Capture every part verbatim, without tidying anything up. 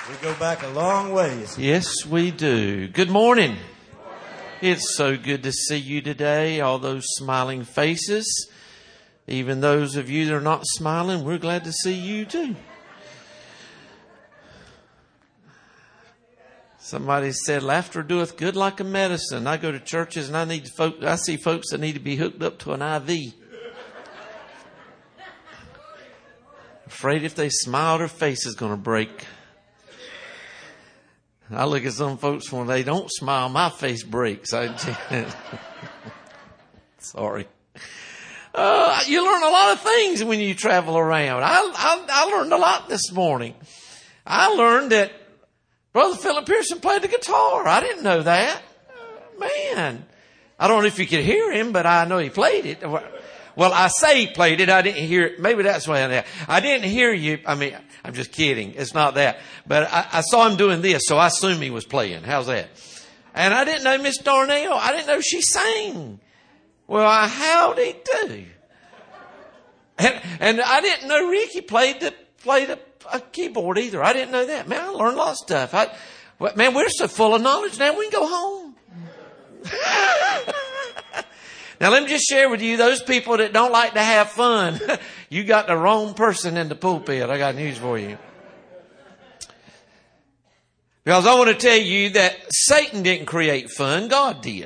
We go back a long ways. Yes, we do. Good morning. It's so good to see you today, all those smiling faces. Even those of you that are not smiling, we're glad to see you too. Somebody said, laughter doeth good like a medicine. I go to churches and I need folk, I see folks that need to be hooked up to an I V. Afraid if they smile, their face is going to break. I look at some folks when they don't smile, my face breaks. I Sorry. Uh, you learn a lot of things when you travel around. I, I, I learned a lot this morning. I learned that Brother Philip Pearson played the guitar. I didn't know that. Man, I don't know if you could hear him, but I know he played it. Well, I say he played it. I didn't hear it. Maybe that's why I, I didn't hear you. I mean, I'm just kidding. It's not that. But I, I saw him doing this, so I assume he was playing. How's that? And I didn't know Miss Darnell. I didn't know she sang. Well, I, how'd he do? And, and I didn't know Ricky played the played a, a keyboard either. I didn't know that. Man, I learned a lot of stuff. I, well, man, we're so full of knowledge now. We can go home. Now, let me just share with you, those people that don't like to have fun, you got the wrong person in the pulpit. I got news for you. Because I want to tell you that Satan didn't create fun. God did.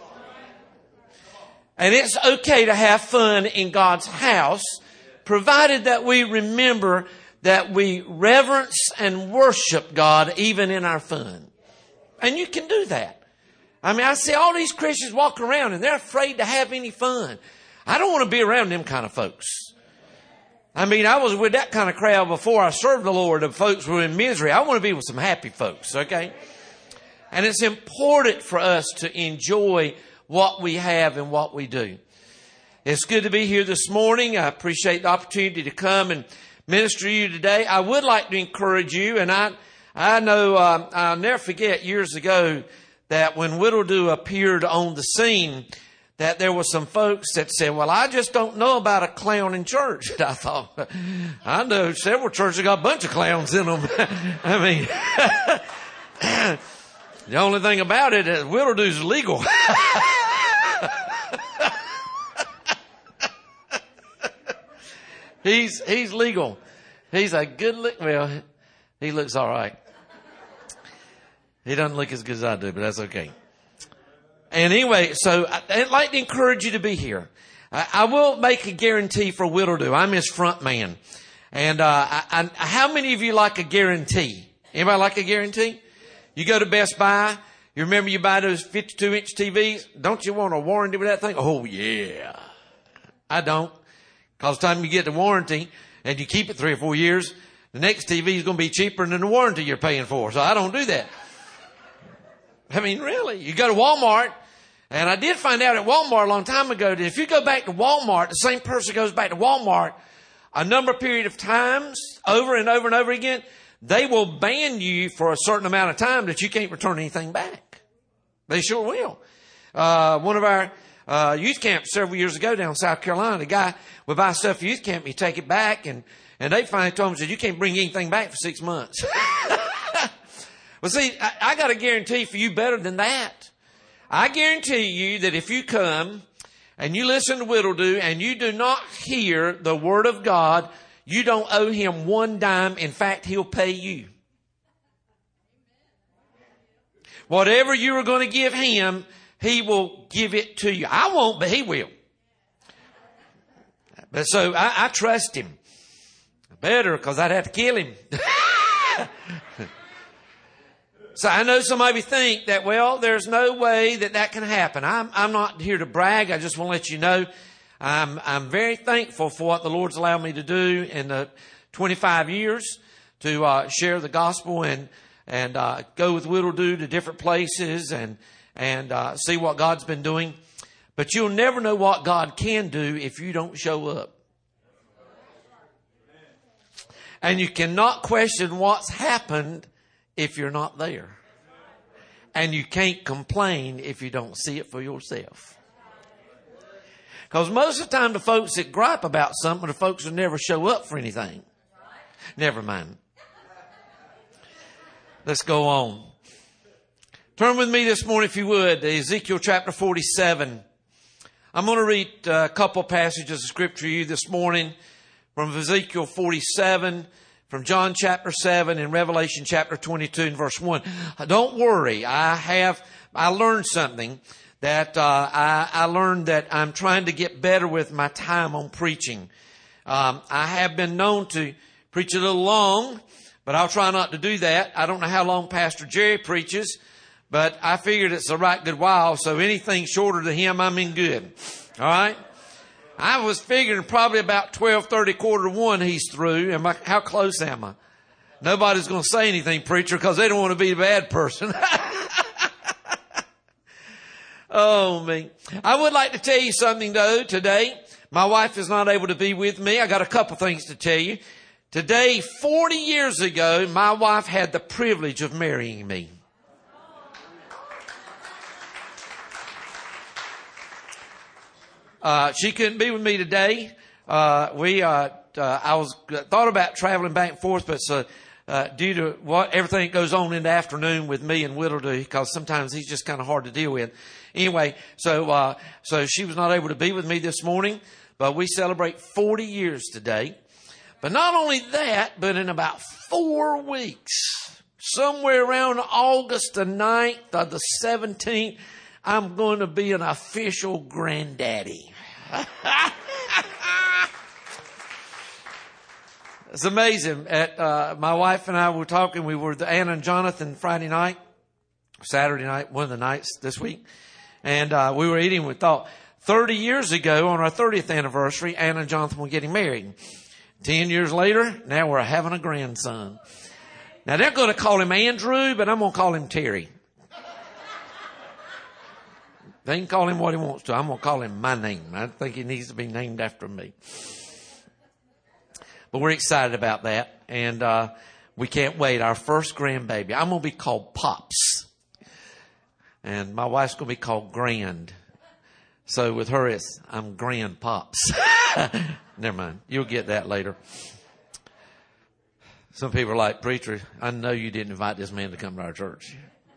And it's okay to have fun in God's house, provided that we remember that we reverence and worship God even in our fun. And you can do that. I mean, I see all these Christians walk around and they're afraid to have any fun. I don't want to be around them kind of folks. I mean, I was with that kind of crowd before I served the Lord, of folks who were in misery. I want to be with some happy folks, okay? And it's important for us to enjoy what we have and what we do. It's good to be here this morning. I appreciate the opportunity to come and minister to you today. I would like to encourage you, and I, I know um, I'll never forget years ago that when Whittledo appeared on the scene, that there were some folks that said, well, I just don't know about a clown in church. And I thought, I know several churches got a bunch of clowns in them. I mean, the only thing about it is Whittledo's legal. he's, he's legal. He's a good look. Well, he looks all right. He doesn't look as good as I do, but that's okay. And anyway, so I'd like to encourage you to be here. I, I will make a guarantee for Whittledo. I'm his front man. And uh, I, I, how many of you like a guarantee? Anybody like a guarantee? You go to Best Buy. You remember you buy those fifty-two inch T Vs? Don't you want a warranty with that thing? Oh, yeah. I don't. Because the time you get the warranty and you keep it three or four years, the next T V is going to be cheaper than the warranty you're paying for. So I don't do that. I mean, really, you go to Walmart, and I did find out at Walmart a long time ago that if you go back to Walmart, the same person goes back to Walmart a number of period of times over and over and over again, they will ban you for a certain amount of time that you can't return anything back. They sure will. Uh, one of our uh, youth camps several years ago down in South Carolina, the guy would buy stuff for youth camp, he'd take it back, and, and they finally told him, said, you can't bring anything back for six months. Well, see, I, I got a guarantee for you better than that. I guarantee you that if you come and you listen to Whittledo and you do not hear the Word of God, you don't owe him one dime. In fact, he'll pay you. Whatever you are going to give him, he will give it to you. I won't, but he will. But so I, I trust him. Better, because I'd have to kill him. So I know somebody think that, well, there's no way that that can happen. I'm, I'm not here to brag. I just want to let you know I'm, I'm very thankful for what the Lord's allowed me to do in the twenty-five years to uh, share the gospel and and uh, go with Whittledo to different places and and uh, see what God's been doing. But you'll never know what God can do if you don't show up. And you cannot question what's happened if you're not there. And you can't complain if you don't see it for yourself. Because most of the time the folks that gripe about something are the folks who never show up for anything. Never mind. Let's go on. Turn with me this morning, if you would, to Ezekiel chapter forty-seven. I'm going to read a couple passages of scripture to you this morning from Ezekiel forty-seven, from John chapter seven, and Revelation chapter twenty-two and verse one. Don't worry. I have, I learned something that, uh, I, I learned that I'm trying to get better with my time on preaching. Um, I have been known to preach a little long, but I'll try not to do that. I don't know how long Pastor Jerry preaches, but I figured it's a right good while, so anything shorter than him, I'm in good. All right? I was figuring probably about twelve thirty, quarter to one, he's through. Am I, how close am I? Nobody's going to say anything, preacher, because they don't want to be the bad person. Oh, me. I would like to tell you something, though, today. My wife is not able to be with me. I got a couple things to tell you. Today, forty years ago, my wife had the privilege of marrying me. Uh, she couldn't be with me today. Uh, we, uh, uh, I was, thought about traveling back and forth, but, so, uh, due to what, everything that goes on in the afternoon with me and Whittledy, because sometimes he's just kind of hard to deal with. Anyway, so, uh, so she was not able to be with me this morning, but we celebrate forty years today. But not only that, but in about four weeks, somewhere around August the ninth or the seventeenth, I'm going to be an official granddaddy. It's amazing. At, uh, my wife and I were talking. We were the Anna and Jonathan Friday night, Saturday night, one of the nights this week. And, uh, we were eating. We thought thirty years ago on our thirtieth anniversary, Anna and Jonathan were getting married. Ten years later, now we're having a grandson. Now they're going to call him Andrew, but I'm going to call him Terry. They can call him what he wants to. I'm going to call him my name. I think he needs to be named after me. But we're excited about that. And uh we can't wait. Our first grandbaby. I'm going to be called Pops. And my wife's going to be called Grand. So with her, it's I'm Grand Pops. Never mind. You'll get that later. Some people are like, preacher, I know you didn't invite this man to come to our church.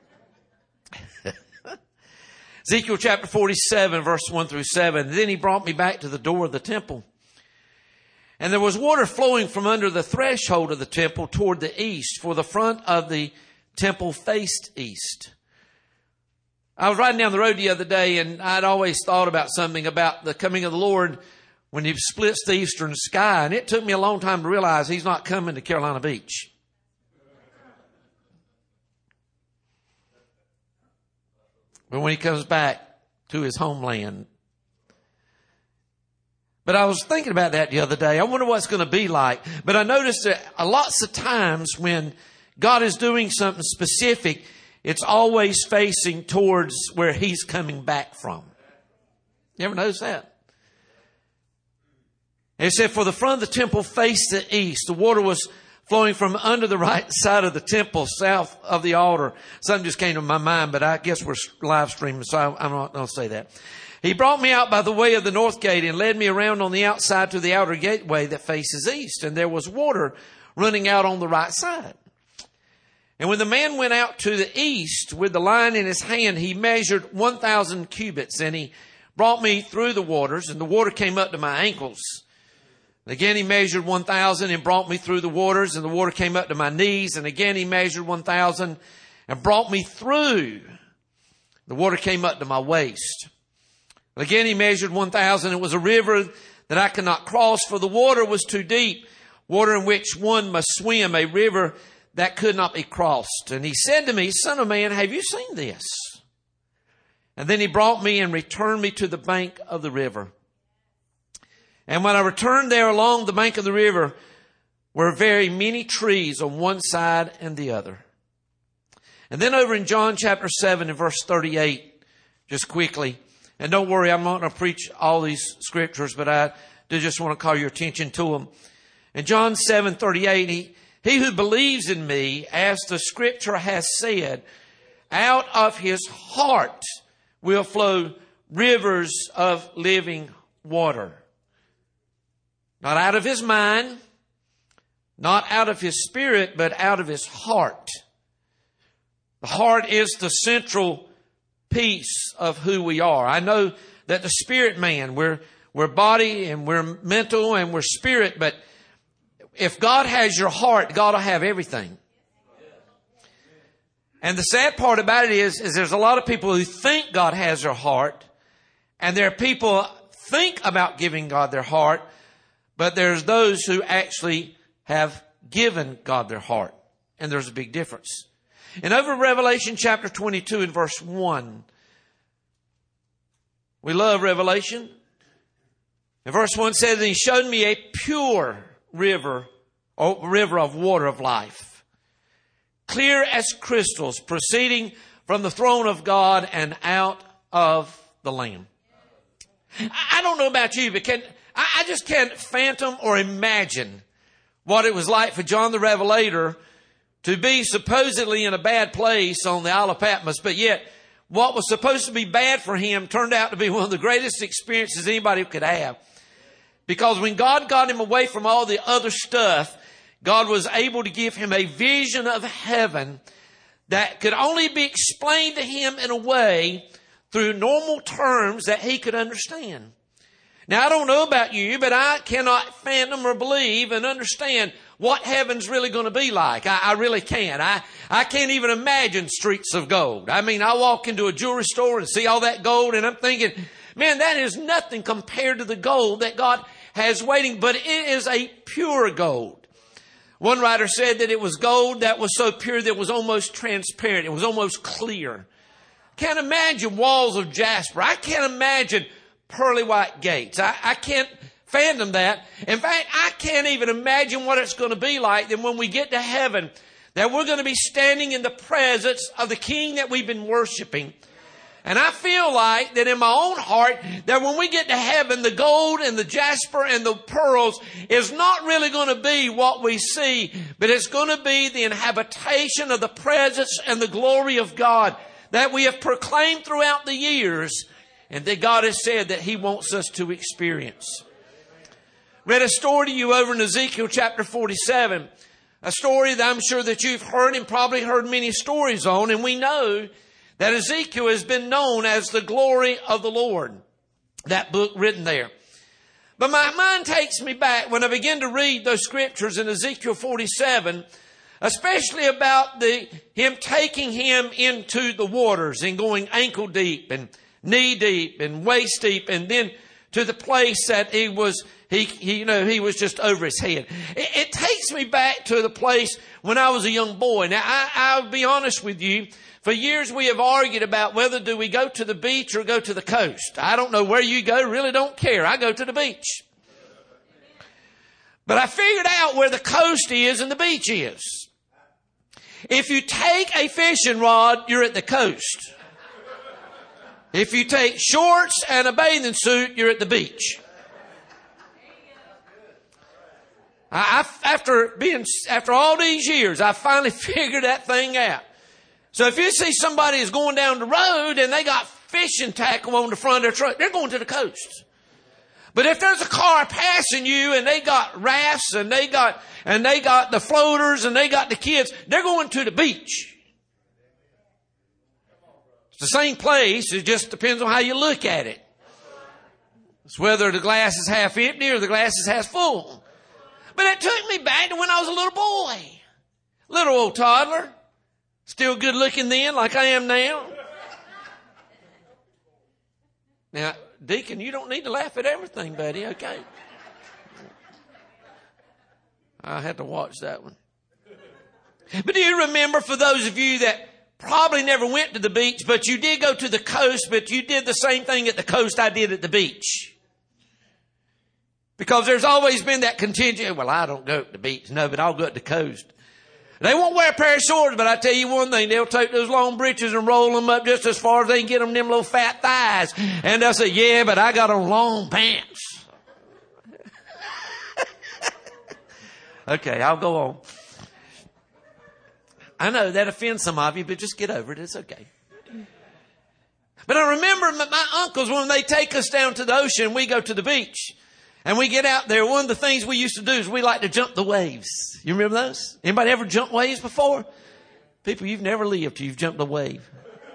Ezekiel chapter forty-seven, verse one through seven. Then he brought me back to the door of the temple. And there was water flowing from under the threshold of the temple toward the east, for the front of the temple faced east. I was riding down the road the other day, and I'd always thought about something about the coming of the Lord when he splits the eastern sky. And it took me a long time to realize he's not coming to Carolina Beach. But when he comes back to his homeland. But I was thinking about that the other day. I wonder what it's going to be like. But I noticed that lots of times when God is doing something specific, it's always facing towards where he's coming back from. You ever notice that? It said, for the front of the temple faced the east. The water was flowing from under the right side of the temple, south of the altar. Something just came to my mind, but I guess we're live streaming, so I'm not going to say that. He brought me out by the way of the north gate and led me around on the outside to the outer gateway that faces east. And there was water running out on the right side. And when the man went out to the east with the line in his hand, he measured one thousand cubits, and he brought me through the waters, and the water came up to my ankles. Again, he measured one thousand and brought me through the waters, and the water came up to my knees. And again, he measured one thousand and brought me through. The water came up to my waist. Again, he measured one thousand. It was a river that I could not cross, for the water was too deep, water in which one must swim, a river that could not be crossed. And he said to me, Son of man, have you seen this? And then he brought me and returned me to the bank of the river. And when I returned there along the bank of the river were very many trees on one side and the other. And then over in John chapter seven and verse thirty-eight, just quickly, and don't worry, I'm not going to preach all these scriptures, but I do just want to call your attention to them. In John seven thirty-eight, he, he who believes in me, as the scripture has said, out of his heart will flow rivers of living water. Not out of his mind, not out of his spirit, but out of his heart. The heart is the central piece of who we are. I know that the spirit man, we're, we're body and we're mental and we're spirit, but if God has your heart, God will have everything. And the sad part about it is, is there's a lot of people who think God has their heart, and there are people who think about giving God their heart, but there's those who actually have given God their heart. And there's a big difference. And over Revelation chapter twenty-two and verse one, we love Revelation. And verse one says, and he showed me a pure river, or river of water of life, clear as crystals, proceeding from the throne of God and out of the Lamb. I don't know about you, but can, I just can't phantom or imagine what it was like for John the Revelator to be supposedly in a bad place on the Isle of Patmos, but yet what was supposed to be bad for him turned out to be one of the greatest experiences anybody could have. Because when God got him away from all the other stuff, God was able to give him a vision of heaven that could only be explained to him in a way through normal terms that he could understand. Now, I don't know about you, but I cannot fathom or believe and understand what heaven's really going to be like. I, I really can't. I, I can't even imagine streets of gold. I mean, I walk into a jewelry store and see all that gold, and I'm thinking, man, that is nothing compared to the gold that God has waiting, but it is a pure gold. One writer said that it was gold that was so pure that it was almost transparent. It was almost clear. Can't imagine walls of jasper. I can't imagine pearly white gates. I, I can't fathom that. In fact, I can't even imagine what it's going to be like then when we get to heaven, that we're going to be standing in the presence of the King that we've been worshiping. And I feel like that in my own heart, that when we get to heaven, the gold and the jasper and the pearls is not really going to be what we see, but it's going to be the inhabitation of the presence and the glory of God that we have proclaimed throughout the years, and that God has said that He wants us to experience. Read a story to you over in Ezekiel chapter forty-seven. A story that I'm sure that you've heard and probably heard many stories on. And we know that Ezekiel has been known as the glory of the Lord. That book written there. But my mind takes me back when I begin to read those scriptures in Ezekiel forty-seven, especially about the him taking him into the waters and going ankle deep and knee deep and waist deep, and then to the place that he was, he, he you know, he was just over his head. It, it takes me back to the place when I was a young boy. Now, I, I'll be honest with you. For years we have argued about whether do we go to the beach or go to the coast. I don't know where you go, really don't care. I go to the beach. But I figured out where the coast is and the beach is. If you take a fishing rod, you're at the coast. If you take shorts and a bathing suit, you're at the beach. I, I, after being, after all these years, I finally figured that thing out. So if you see somebody is going down the road and they got fishing tackle on the front of their truck, they're going to the coast. But if there's a car passing you and they got rafts and they got, and they got the floaters and they got the kids, they're going to the beach. It's the same place. It just depends on how you look at it. It's whether the glass is half empty or the glass is half full. But it took me back to when I was a little boy. Little old toddler. Still good looking then like I am now. Now, Deacon, you don't need to laugh at everything, buddy, okay? I had to watch that one. But do you remember, for those of you that probably never went to the beach, but you did go to the coast, but you did the same thing at the coast I did at the beach? Because there's always been that contingent, well, I don't go to the beach. No, but I'll go to the coast. They won't wear a pair of shorts, but I tell you one thing, they'll take those long breeches and roll them up just as far as they can get them them little fat thighs. And they'll say, yeah, but I got on long pants. Okay, I'll go on. I know that offends some of you, but just get over it. It's okay. But I remember my uncles, when they take us down to the ocean, we go to the beach. And we get out there, one of the things we used to do is we like to jump the waves. You remember those? Anybody ever jumped waves before? People, you've never lived till you've jumped a wave.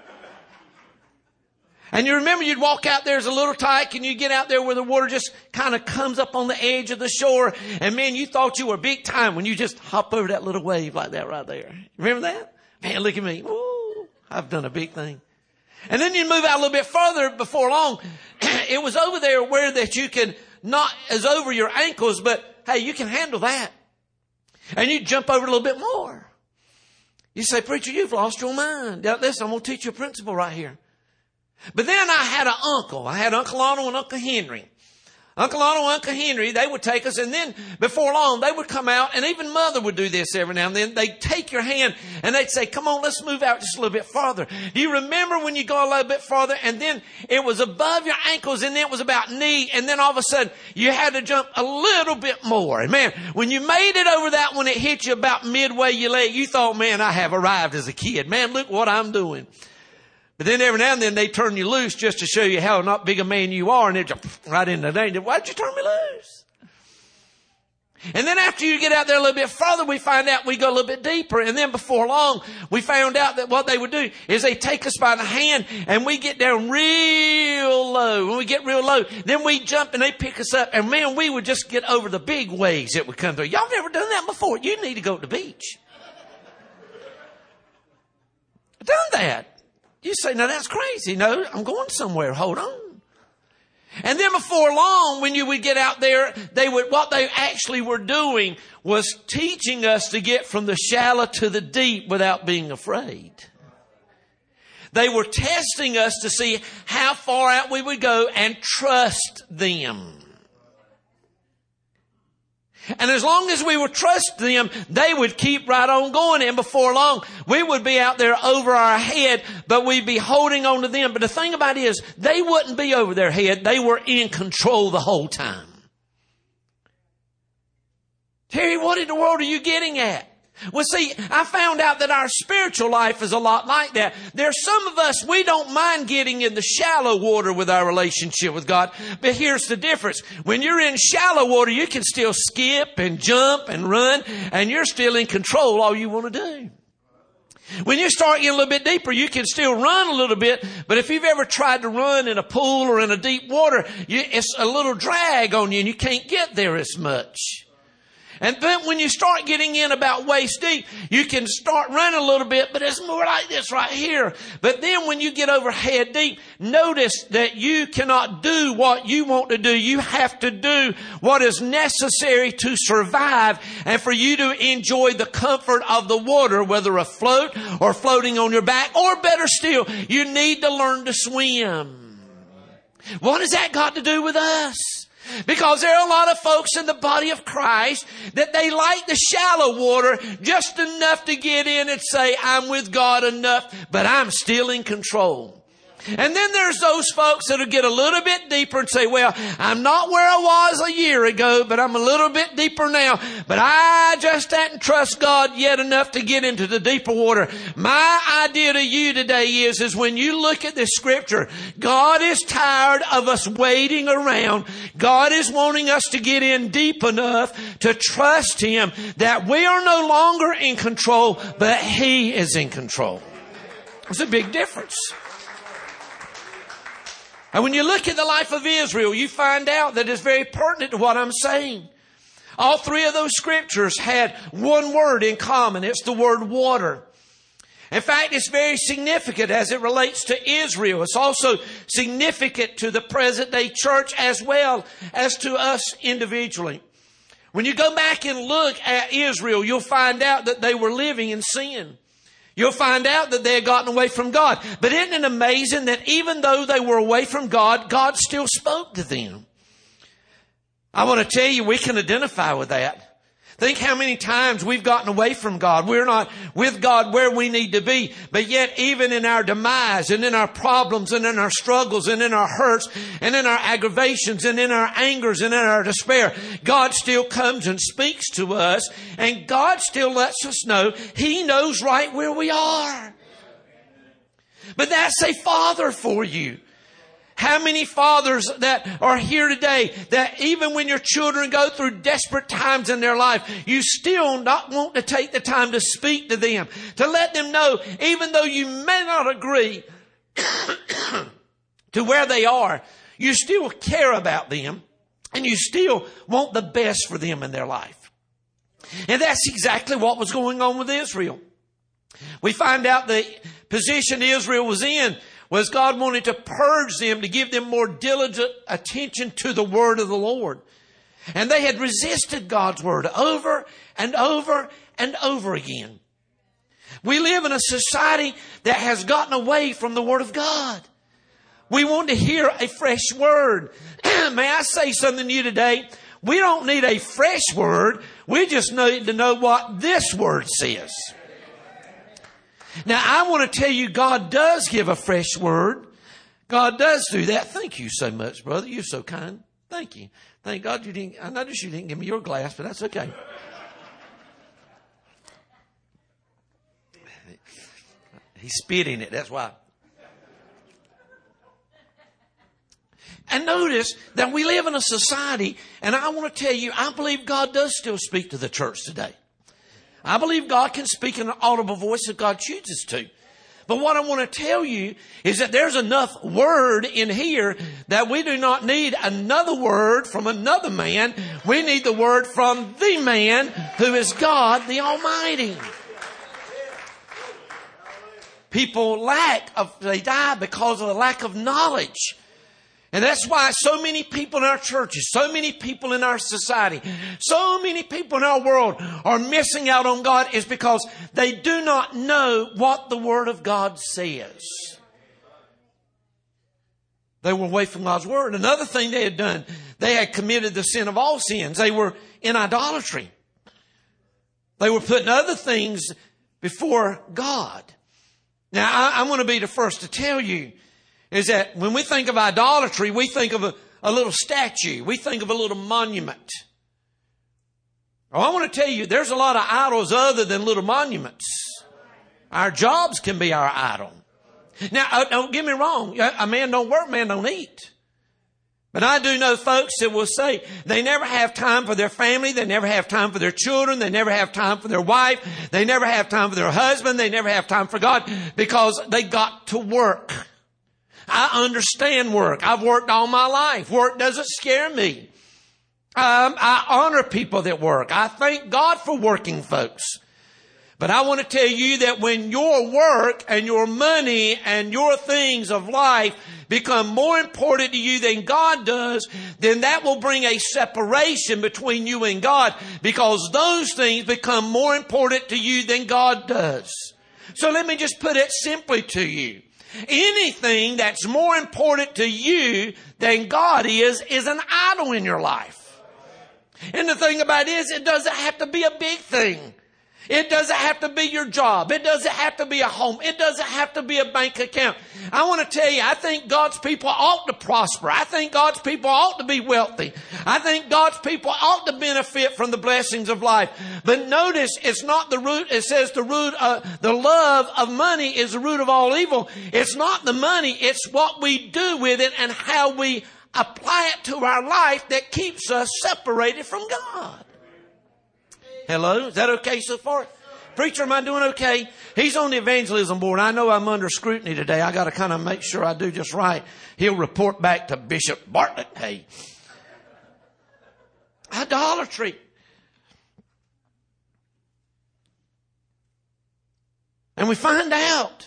And you remember you'd walk out there as a little tyke and you get out there where the water just kind of comes up on the edge of the shore. And man, you thought you were big time when you just hop over that little wave like that right there. Remember that? Man, look at me. Woo, I've done a big thing. And then you move out a little bit further before long. It was over there where that you can not as over your ankles, but hey, you can handle that. And you jump over a little bit more. You say, preacher, you've lost your mind. Now, listen, I'm going to teach you a principle right here. But then I had an uncle. I had Uncle Otto and Uncle Henry. Uncle Otto and Uncle Henry, they would take us, and then before long, they would come out, and even Mother would do this every now and then. They'd take your hand, and they'd say, come on, let's move out just a little bit farther. Do you remember when you go a little bit farther, and then it was above your ankles, and then it was about knee, and then all of a sudden, you had to jump a little bit more. And man, when you made it over that one, it hit you about midway your leg, you thought, man, I have arrived as a kid. Man, look what I'm doing. But then every now and then they turn you loose just to show you how not big a man you are, and they jump right into the danger. Why'd you turn me loose? And then after you get out there a little bit further, we find out we go a little bit deeper. And then before long, we found out that what they would do is they take us by the hand and we get down real low. When we get real low, then we jump and they pick us up. And man, we would just get over the big waves that would come through. Y'all never done that before. You need to go to the beach. I've done that. You say, no, that's crazy. No, I'm going somewhere. Hold on. And then before long, when you would get out there, they would, what they actually were doing was teaching us to get from the shallow to the deep without being afraid. They were testing us to see how far out we would go and trust them. And as long as we would trust them, they would keep right on going. And before long, we would be out there over our head, but we'd be holding on to them. But the thing about it is, they wouldn't be over their head. They were in control the whole time. Terry, what in the world are you getting at? Well, see, I found out that our spiritual life is a lot like that. There's some of us, we don't mind getting in the shallow water with our relationship with God. But here's the difference. When you're in shallow water, you can still skip and jump and run, and you're still in control all you want to do. When you start getting a little bit deeper, you can still run a little bit, but if you've ever tried to run in a pool or in a deep water, you, it's a little drag on you and you can't get there as much. And then when you start getting in about waist deep, you can start running a little bit, but it's more like this right here. But then when you get over head deep, notice that you cannot do what you want to do. You have to do what is necessary to survive and for you to enjoy the comfort of the water, whether afloat or floating on your back, or better still, you need to learn to swim. What has that got to do with us? Because there are a lot of folks in the body of Christ that they like the shallow water just enough to get in and say, I'm with God enough, but I'm still in control. And then there's those folks that'll get a little bit deeper and say, well, I'm not where I was a year ago, but I'm a little bit deeper now. But I just hadn't trust God yet enough to get into the deeper water. My idea to you today is, is when you look at this scripture, God is tired of us waiting around. God is wanting us to get in deep enough to trust Him that we are no longer in control, but He is in control. It's a big difference. And when you look at the life of Israel, you find out that it's very pertinent to what I'm saying. All three of those scriptures had one word in common. It's the word water. In fact, it's very significant as it relates to Israel. It's also significant to the present day church as well as to us individually. When you go back and look at Israel, you'll find out that they were living in sin. You'll find out that they had gotten away from God. But isn't it amazing that even though they were away from God, God still spoke to them? I want to tell you, we can identify with that. Think how many times we've gotten away from God. We're not with God where we need to be. But yet even in our demise and in our problems and in our struggles and in our hurts and in our aggravations and in our angers and in our despair, God still comes and speaks to us. And God still lets us know He knows right where we are. But that's a Father for you. How many fathers that are here today that even when your children go through desperate times in their life, you still not want to take the time to speak to them, to let them know, even though you may not agree to where they are, you still care about them and you still want the best for them in their life. And that's exactly what was going on with Israel. We find out the position Israel was in was God wanted to purge them, to give them more diligent attention to the word of the Lord. And they had resisted God's word over and over and over again. We live in a society that has gotten away from the word of God. We want to hear a fresh word. May I say something to you today? We don't need a fresh word. We just need to know what this word says. Now, I want to tell you, God does give a fresh word. God does do that. Thank you so much, brother. You're so kind. Thank you. Thank God you didn't, I noticed you didn't give me your glass, but that's okay. He spit in it. That's why. And notice that we live in a society, and I want to tell you, I believe God does still speak to the church today. I believe God can speak in an audible voice if God chooses to. But what I want to tell you is that there's enough word in here that we do not need another word from another man. We need the word from the man who is God the Almighty. People lack of, they die because of the lack of knowledge. And that's why so many people in our churches, so many people in our society, so many people in our world are missing out on God is because they do not know what the Word of God says. They were away from God's Word. Another thing they had done, they had committed the sin of all sins. They were in idolatry. They were putting other things before God. Now, I, I'm going to be the first to tell you is that when we think of idolatry, we think of a, a little statue. We think of a little monument. Oh, I want to tell you, there's a lot of idols other than little monuments. Our jobs can be our idol. Now, uh, don't get me wrong. A man don't work, man don't eat. But I do know folks that will say they never have time for their family. They never have time for their children. They never have time for their wife. They never have time for their husband. They never have time for God because they got to work. I understand work. I've worked all my life. Work doesn't scare me. Um, I honor people that work. I thank God for working folks. But I want to tell you that when your work and your money and your things of life become more important to you than God does, then that will bring a separation between you and God because those things become more important to you than God does. So let me just put it simply to you. Anything that's more important to you than God is, is an idol in your life. And the thing about it is, it doesn't have to be a big thing. It doesn't have to be your job. It doesn't have to be a home. It doesn't have to be a bank account. I want to tell you, I think God's people ought to prosper. I think God's people ought to be wealthy. I think God's people ought to benefit from the blessings of life. But notice, it's not the root. It says the root, uh, the love of money is the root of all evil. It's not the money. It's what we do with it and how we apply it to our life that keeps us separated from God. Hello? Is that okay so far? Preacher, am I doing okay? He's on the evangelism board. I know I'm under scrutiny today. I got to kind of make sure I do just right. He'll report back to Bishop Bartlett. Hey. Idolatry. And we find out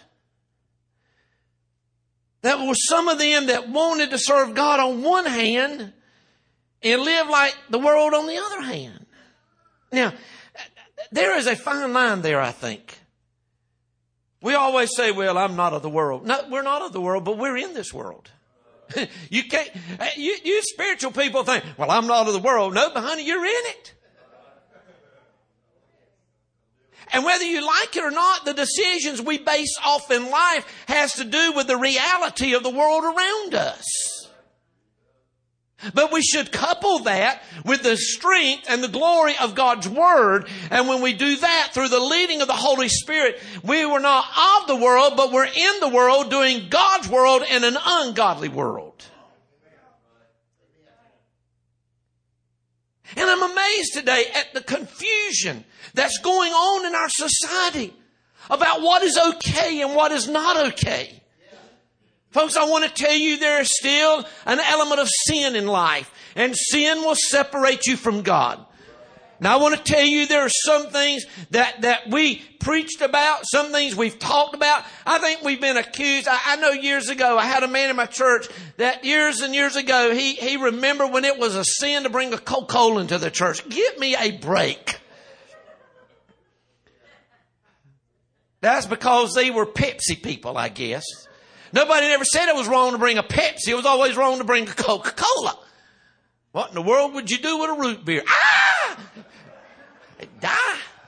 that there were some of them that wanted to serve God on one hand and live like the world on the other hand. Now, there is a fine line there, I think. We always say, well, I'm not of the world. No, we're not of the world, but we're in this world. You can't, you, you spiritual people think, well, I'm not of the world. No, but honey, you're in it. And whether you like it or not, the decisions we base off in life has to do with the reality of the world around us. But we should couple that with the strength and the glory of God's Word. And when we do that through the leading of the Holy Spirit, we were not of the world, but we're in the world doing God's world in an ungodly world. And I'm amazed today at the confusion that's going on in our society about what is okay and what is not okay. Folks, I want to tell you there is still an element of sin in life, and sin will separate you from God. Now, I want to tell you there are some things that, that we preached about, some things we've talked about. I think we've been accused. I, I know years ago, I had a man in my church that years and years ago, he, he remembered when it was a sin to bring a Coca-Cola into the church. Give me a break. That's because they were Pepsi people, I guess. Nobody ever said it was wrong to bring a Pepsi. It was always wrong to bring a Coca-Cola. What in the world would you do with a root beer? Ah! They'd die.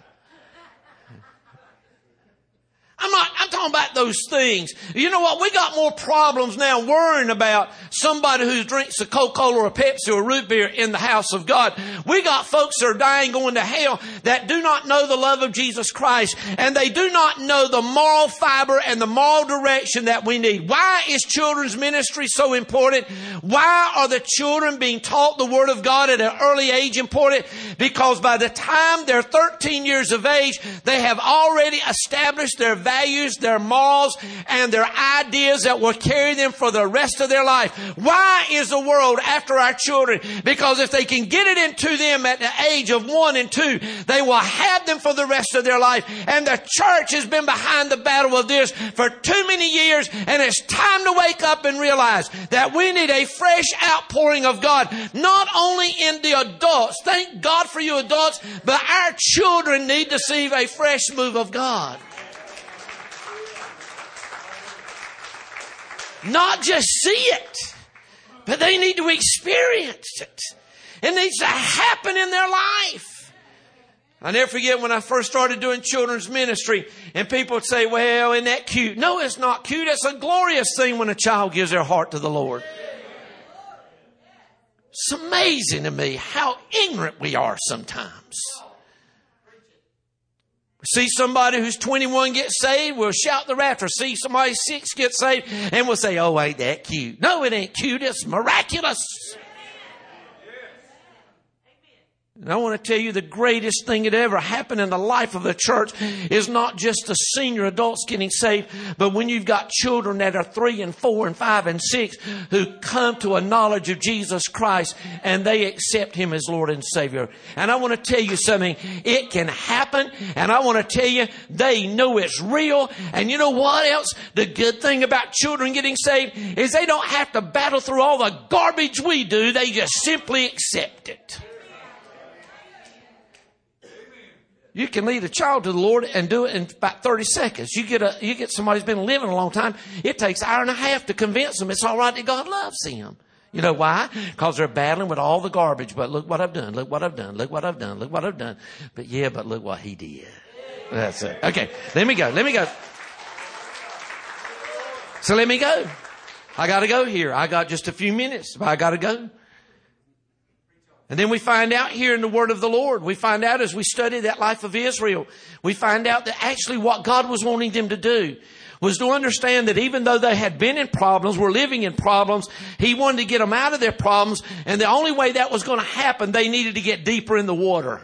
I'm not, I'm talking about those things. You know what? We got more problems now worrying about somebody who drinks a Coca-Cola or a Pepsi or a root beer in the house of God. We got folks that are dying going to hell that do not know the love of Jesus Christ, and they do not know the moral fiber and the moral direction that we need. Why is children's ministry so important? Why are the children being taught the Word of God at an early age important? Because by the time they're thirteen years of age, they have already established their values, their morals, and their ideas that will carry them for the rest of their life. Why is the world after our children? Because if they can get it into them at the age of one and two, they will have them for the rest of their life. And the church has been behind the battle of this for too many years, and it's time to wake up and realize that we need a fresh outpouring of God, not only in the adults. Thank God for you adults, but our children need to see a fresh move of God. Not just see it, but they need to experience it. It needs to happen in their life. I never forget when I first started doing children's ministry, and people would say, well, isn't that cute? No, it's not cute. It's a glorious thing when a child gives their heart to the Lord. It's amazing to me how ignorant we are sometimes. See somebody who's twenty-one get saved, we'll shout the rapture. See somebody six get saved, and we'll say, oh, ain't that cute? No, it ain't cute. It's miraculous. And I want to tell you the greatest thing that ever happened in the life of the church is not just the senior adults getting saved, but when you've got children that are three and four and five and six who come to a knowledge of Jesus Christ and they accept Him as Lord and Savior. And I want to tell you something. It can happen. And I want to tell you, they know it's real. And you know what else? The good thing about children getting saved is they don't have to battle through all the garbage we do. They just simply accept it. You can lead a child to the Lord and do it in about thirty seconds. You get a, you get somebody who's been living a long time. It takes an hour and a half to convince them it's all right that God loves them. You know why? Because they're battling with all the garbage. But look what I've done. Look what I've done. Look what I've done. Look what I've done. But yeah, but look what He did. That's it. Okay. Let me go. Let me go. So let me go. I got to go here. I got just a few minutes, but I got to go. And then we find out here in the Word of the Lord, we find out as we study that life of Israel, we find out that actually what God was wanting them to do was to understand that even though they had been in problems, were living in problems, He wanted to get them out of their problems. And the only way that was going to happen, they needed to get deeper in the water.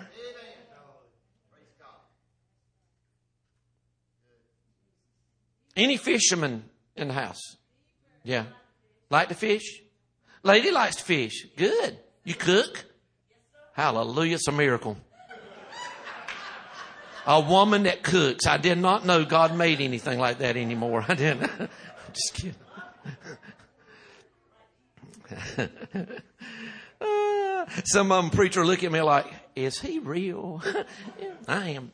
Any fisherman in the house? Yeah. Like to fish? Lady likes to fish. Good. You cook? Hallelujah. It's a miracle. A woman that cooks. I did not know God made anything like that anymore. I didn't. I'm just kidding. uh, some of them preacher look at me like, is he real? I am.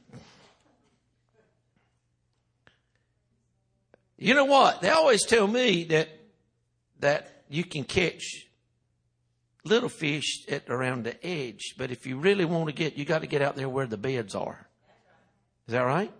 You know what? They always tell me that that you can catch little fish at around the edge, but if you really want to get, you got to get out there where the beds are. Is that right?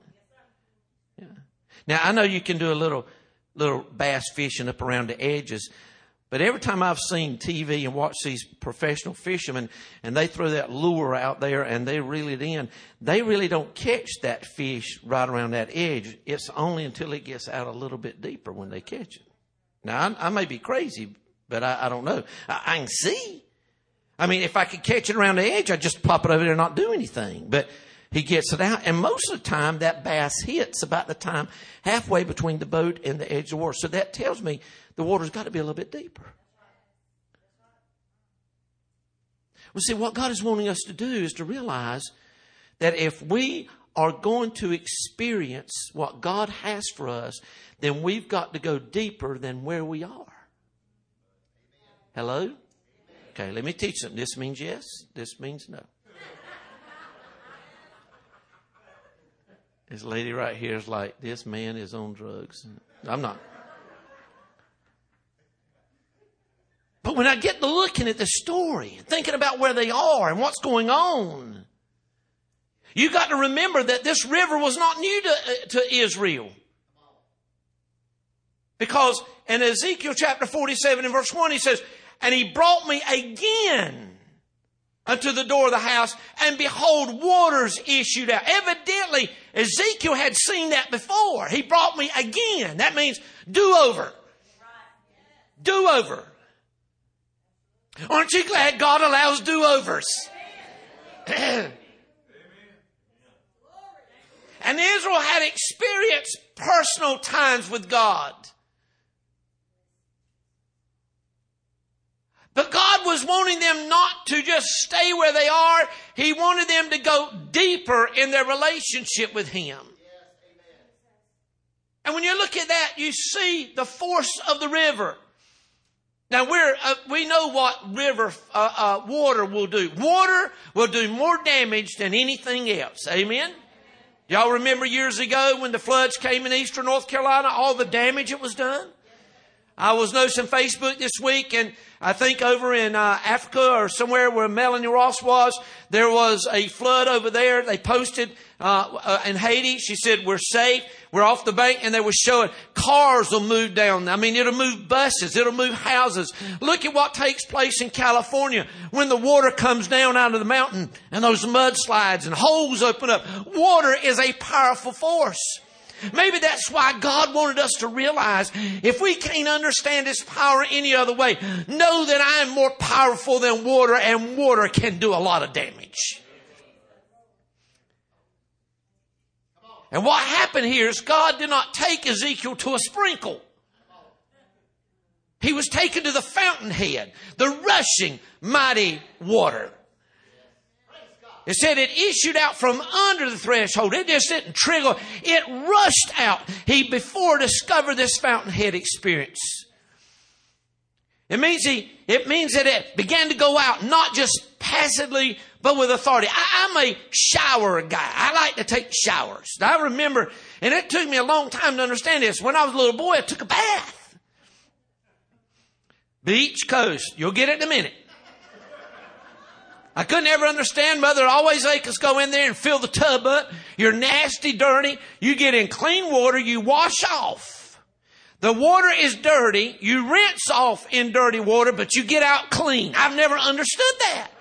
Yeah. Now I know you can do a little, little bass fishing up around the edges, But every time I've seen T V and watched these professional fishermen and they throw that lure out there and they reel it in, they really don't catch that fish right around that edge. It's only until it gets out a little bit deeper when they catch it. Now, I, I may be crazy, but I, I don't know. I, I can see. I mean, if I could catch it around the edge, I'd just pop it over there and not do anything. But he gets it out. And most of the time, that bass hits about the time halfway between the boat and the edge of the water. So that tells me the water's got to be a little bit deeper. Well, see, what God is wanting us to do is to realize that if we are going to experience what God has for us, then we've got to go deeper than where we are. Hello? Okay, let me teach them. This means yes. This means no. This lady right here is like, this man is on drugs. I'm not. But when I get to looking at the story and thinking about where they are and what's going on, you got to remember that this river was not new to, uh, to Israel. Because in Ezekiel chapter forty-seven and verse one, he says, and he brought me again unto the door of the house, and behold, waters issued out. Evidently, Ezekiel had seen that before. He brought me again. That means do-over. Do-over. Aren't you glad God allows do-overs? And Israel had experienced personal times with God. But God was wanting them not to just stay where they are. He wanted them to go deeper in their relationship with Him. And when you look at that, you see the force of the river. Now, we're, uh, we know what river uh, uh, water will do. Water will do more damage than anything else. Amen? Y'all remember years ago when the floods came in eastern North Carolina, all the damage it was done? I was noticing Facebook this week, and I think over in uh, Africa or somewhere where Melanie Ross was, there was a flood over there. They posted uh, uh, in Haiti. She said, we're safe. We're off the bank. And they were showing cars will move down. I mean, it'll move buses. It'll move houses. Look at what takes place in California when the water comes down out of the mountain and those mudslides and holes open up. Water is a powerful force. Maybe that's why God wanted us to realize if we can't understand His power any other way, know that I am more powerful than water, and water can do a lot of damage. And what happened here is God did not take Ezekiel to a sprinkle. He was taken to the fountainhead, the rushing mighty water. It said it issued out from under the threshold. It just didn't trigger. It rushed out. He before discovered this fountainhead experience. It means he, it means that it began to go out, not just passively, but with authority. I, I'm a shower guy. I like to take showers. I remember, and it took me a long time to understand this. When I was a little boy, I took a bath. Beach, coast. You'll get it in a minute. I couldn't ever understand. Mother always make us go in there and fill the tub up. You're nasty, dirty. You get in clean water. You wash off. The water is dirty. You rinse off in dirty water, but you get out clean. I've never understood that.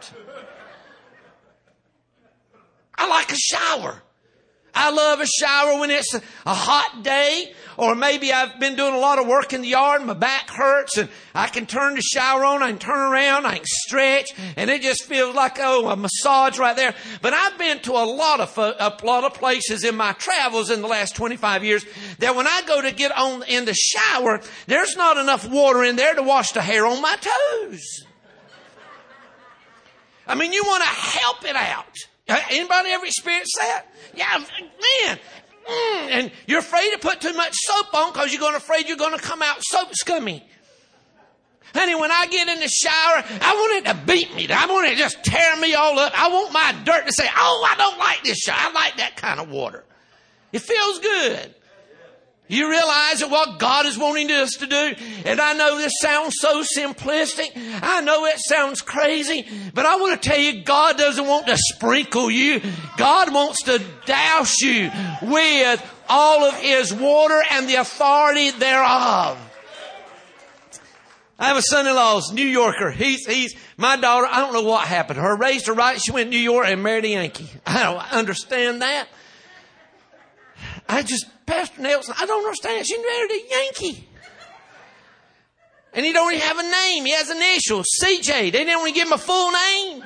I like a shower. I love a shower when it's a hot day, or maybe I've been doing a lot of work in the yard and my back hurts and I can turn the shower on, I can turn around, I can stretch, and it just feels like, oh, a massage right there. But I've been to a lot of a lot of places in my travels in the last twenty-five years that when I go to get on in the shower, there's not enough water in there to wash the hair on my toes. I mean, you want to help it out. Anybody ever experienced that? Yeah, man. Mm, and you're afraid to put too much soap on because you're going to afraid you're going to come out soap scummy. Honey, when I get in the shower, I want it to beat me. I want it to just tear me all up. I want my dirt to say, oh, I don't like this shower. I like that kind of water. It feels good. You realize that what God is wanting us to do, and I know this sounds so simplistic. I know it sounds crazy, but I want to tell you, God doesn't want to sprinkle you. God wants to douse you with all of His water and the authority thereof. I have a son-in-law, New Yorker. He's, he's, my daughter, I don't know what happened to her. Raised her right. She went to New York and married a Yankee. I don't understand that. I just, Pastor Nelson, I don't understand. She married a Yankee. And he don't even have a name. He has initials, C J. They didn't even give him a full name.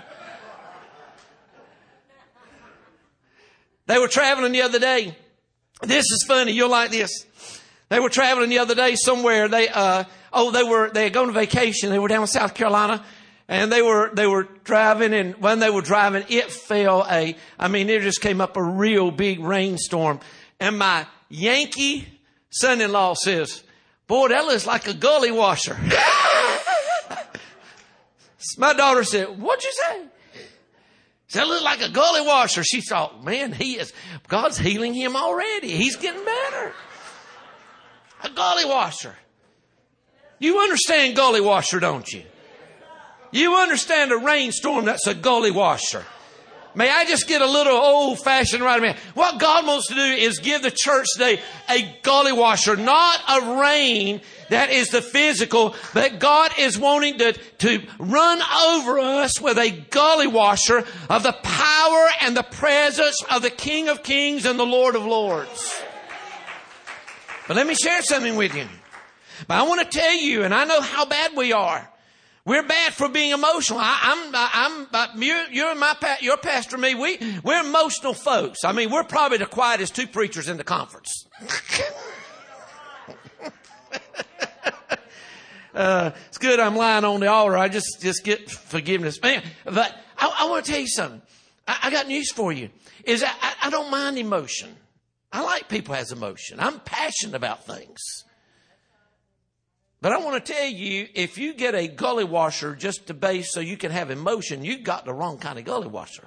They were traveling the other day. This is funny. You'll like this. They were traveling the other day somewhere. They, uh, oh, they were, they had gone on vacation. They were down in South Carolina and they were, they were driving, and when they were driving, it fell a, I mean, it just came up a real big rainstorm. And my Yankee son-in-law says, boy, that looks like a gully washer. My daughter said, what'd you say? That looked like a gully washer. She thought, man, he is, God's healing him already. He's getting better. A gully washer. You understand gully washer, don't you? You understand a rainstorm that's a gully washer. May I just get a little old-fashioned right man? What God wants to do is give the church today a gully washer, not a rain that is the physical, but God is wanting to, to run over us with a gully washer of the power and the presence of the King of Kings and the Lord of Lords. But let me share something with you. But I want to tell you, and I know how bad we are. We're bad for being emotional. I, I'm, I'm, you're, you're my, your pastor, me. We, we're emotional folks. I mean, we're probably the quietest two preachers in the conference. uh, it's good I'm lying on the altar. I just, just get forgiveness, man. But I, I want to tell you something. I, I got news for you. Is I, I don't mind emotion. I like people has emotion. I'm passionate about things. But I want to tell you, if you get a gully washer just to base so you can have emotion, you got the wrong kind of gully washer.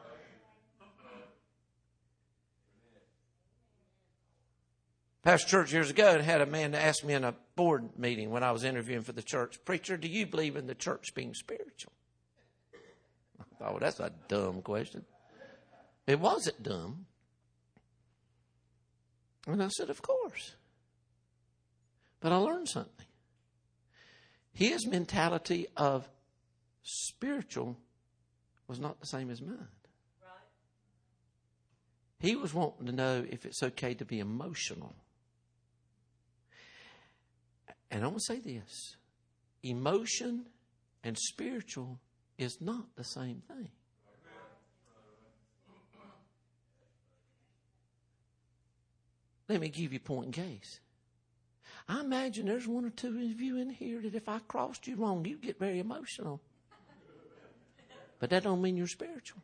Pastor Church years ago had a man ask me in a board meeting when I was interviewing for the church, preacher, do you believe in the church being spiritual? I thought, well, that's a dumb question. It wasn't dumb. And I said, of course. But I learned something. His mentality of spiritual was not the same as mine. Right. He was wanting to know if it's okay to be emotional. And I'm going to say this. Emotion and spiritual is not the same thing. Let me give you a point in case. I imagine there's one or two of you in here that if I crossed you wrong, you'd get very emotional. But that don't mean you're spiritual.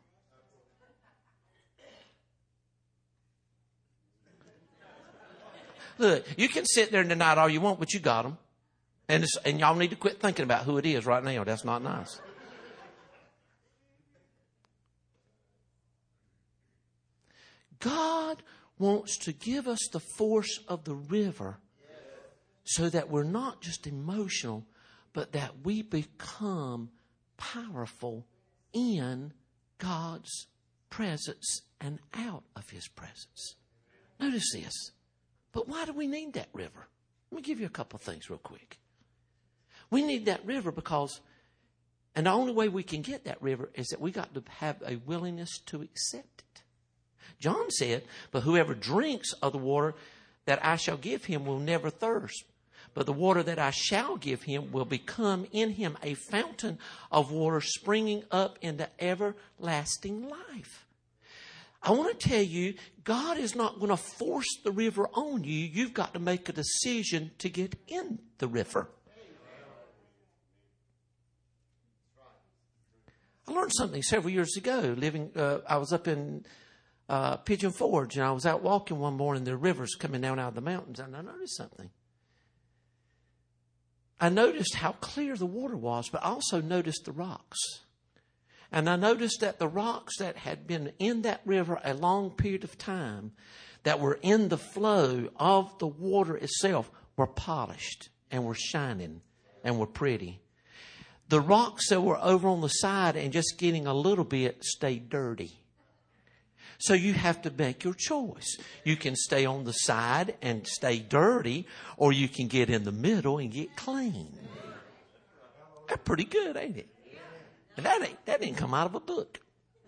Look, you can sit there and deny it all you want, but you got them. And, it's, and y'all need to quit thinking about who it is right now. That's not nice. God wants to give us the force of the river so that we're not just emotional, but that we become powerful in God's presence and out of His presence. Notice this. But why do we need that river? Let me give you a couple of things real quick. We need that river because, and the only way we can get that river is that we got to have a willingness to accept it. John said, but whoever drinks of the water that I shall give him will never thirst. But the water that I shall give him will become in him a fountain of water springing up into everlasting life. I want to tell you, God is not going to force the river on you. You've got to make a decision to get in the river. I learned something several years ago. Living, uh, I was up in uh, Pigeon Forge, and I was out walking one morning. There were rivers coming down out of the mountains, and I noticed something. I noticed how clear the water was, but I also noticed the rocks. And I noticed that the rocks that had been in that river a long period of time, that were in the flow of the water itself, were polished and were shining and were pretty. The rocks that were over on the side and just getting a little bit stayed dirty. So you have to make your choice. You can stay on the side and stay dirty, or you can get in the middle and get clean. That's pretty good, ain't it? And that ain't, that didn't come out of a book.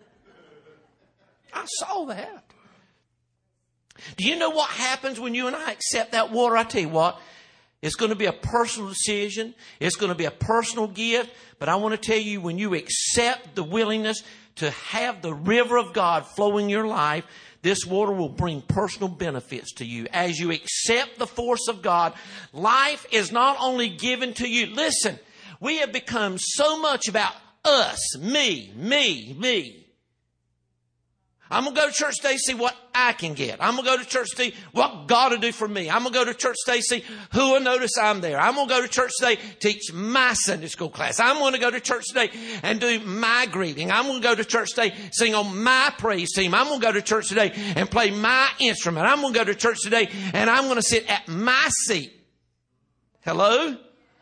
I saw that. Do you know what happens when you and I accept that water? I tell you what, it's going to be a personal decision. It's going to be a personal gift. But I want to tell you, when you accept the willingness to have the river of God flowing in your life, this water will bring personal benefits to you. As you accept the force of God, life is not only given to you. Listen, we have become so much about us, me, me, me. I'm going to go to church today to see what I can get. I'm going to go to church today what God will do for me. I'm going to go to church today to see who will notice I'm there. I'm going to go to church today to teach my Sunday school class. I'm going to go to church today and do my greeting. I'm going to go to church today, sing on my praise team. I'm going to go to church today and play my instrument. I'm going to go to church today and I'm going to sit at my seat. Hello?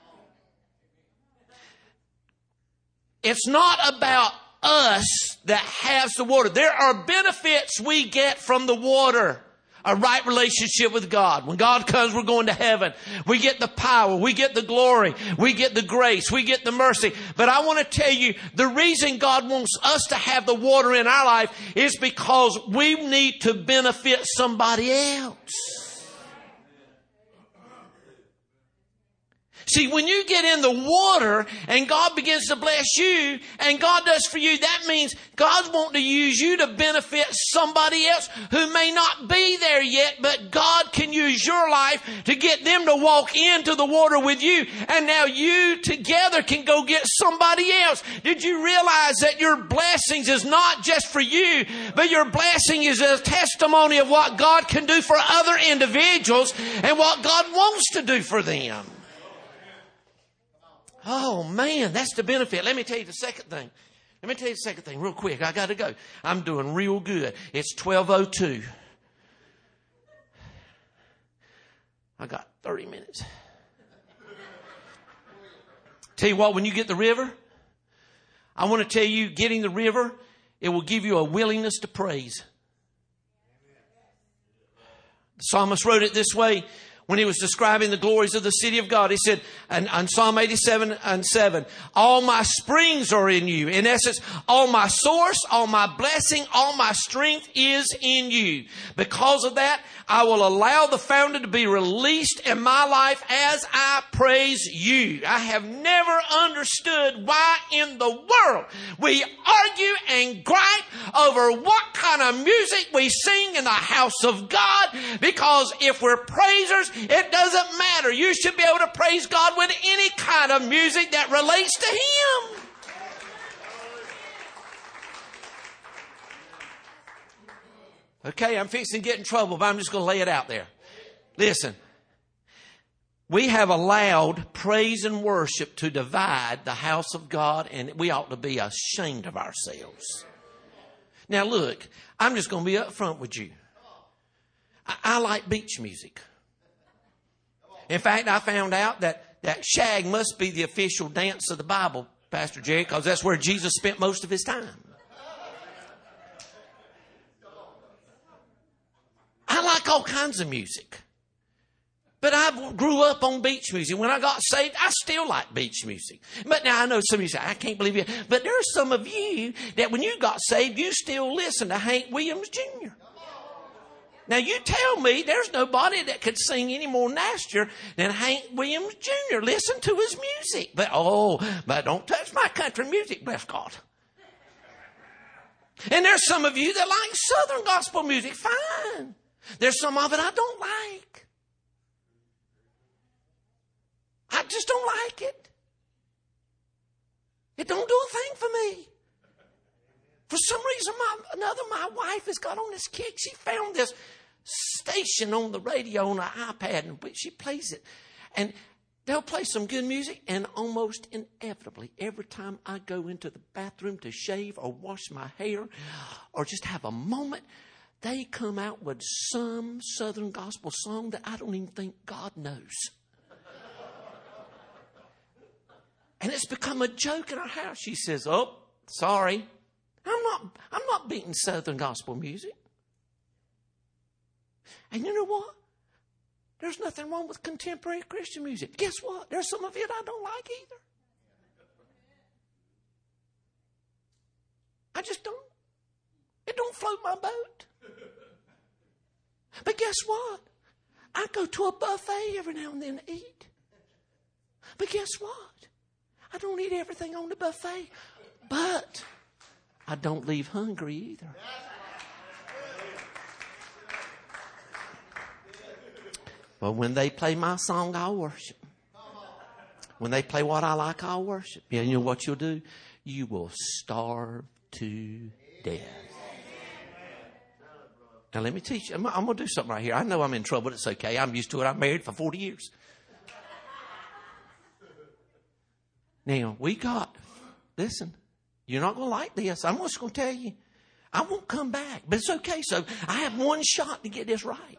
It's not about us that has the water. There are benefits we get from the water. A right relationship with God. When God comes, we're going to heaven. We get the power. We get the glory. We get the grace. We get the mercy. But I want to tell you, the reason God wants us to have the water in our life is because we need to benefit somebody else. See, when you get in the water and God begins to bless you and God does for you, that means God's wanting to use you to benefit somebody else who may not be there yet, but God can use your life to get them to walk into the water with you. And now you together can go get somebody else. Did you realize that your blessings is not just for you, but your blessing is a testimony of what God can do for other individuals and what God wants to do for them? Oh, man, that's the benefit. Let me tell you the second thing. Let me tell you the second thing real quick. I got to go. I'm doing real good. It's twelve oh two. I got thirty minutes. Tell you what, when you get the river, I want to tell you, getting the river, it will give you a willingness to praise. The psalmist wrote it this way. When he was describing the glories of the city of God, he said, and on Psalm eighty-seven and seven, all my springs are in you. In essence, all my source, all my blessing, all my strength is in you. Because of that, I will allow the fountain to be released in my life as I praise you. I have never understood why in the world we argue and gripe over what kind of music we sing in the house of God. Because if we're praisers, it doesn't matter. You should be able to praise God with any kind of music that relates to Him. Okay, I'm fixing to get in trouble, but I'm just going to lay it out there. Listen, we have allowed praise and worship to divide the house of God, and we ought to be ashamed of ourselves. Now look, I'm just going to be up front with you. I, I like beach music. In fact, I found out that, that shag must be the official dance of the Bible, Pastor Jerry, because that's where Jesus spent most of His time. I like all kinds of music. But I grew up on beach music. When I got saved, I still like beach music. But now I know some of you say, I can't believe it. But there are some of you that when you got saved, you still listen to Hank Williams Junior Now you tell me there's nobody that could sing any more nastier than Hank Williams Junior Listen to his music. But oh, but don't touch my country music, bless God. And there's some of you that like Southern gospel music. Fine. There's some of it I don't like. I just don't like it. It don't do a thing for me. For some reason, my, another, my wife has got on this kick. She found this station on the radio on her iPad, and she plays it. And they'll play some good music, and almost inevitably, every time I go into the bathroom to shave or wash my hair or just have a moment, they come out with some Southern gospel song that I don't even think God knows. And it's become a joke in our house. She says, oh, sorry. I'm not, I'm not beating Southern gospel music. And you know what? There's nothing wrong with contemporary Christian music. Guess what? There's some of it I don't like either. don't float my boat. But guess what? I go to a buffet every now and then to eat. But guess what? I don't eat everything on the buffet. But I don't leave hungry either. But when they play my song, I'll worship. When they play what I like, I'll worship. Yeah, you know what you'll do? You will starve to death. Now let me teach you. I'm, I'm going to do something right here. I know I'm in trouble. It's okay. I'm used to it. I'm married for forty years. Now, we got, listen, you're not going to like this. I'm just going to tell you. I won't come back. But it's okay. So I have one shot to get this right.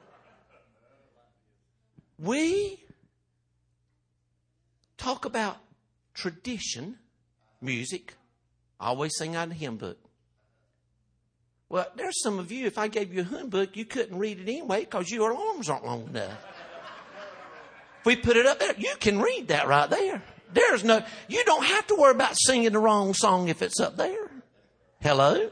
We talk about tradition, music. I always sing out of the hymn book. Well, there's some of you, if I gave you a hymn book, you couldn't read it anyway because your arms aren't long enough. If we put it up there, you can read that right there. There's no, you don't have to worry about singing the wrong song if it's up there. Hello?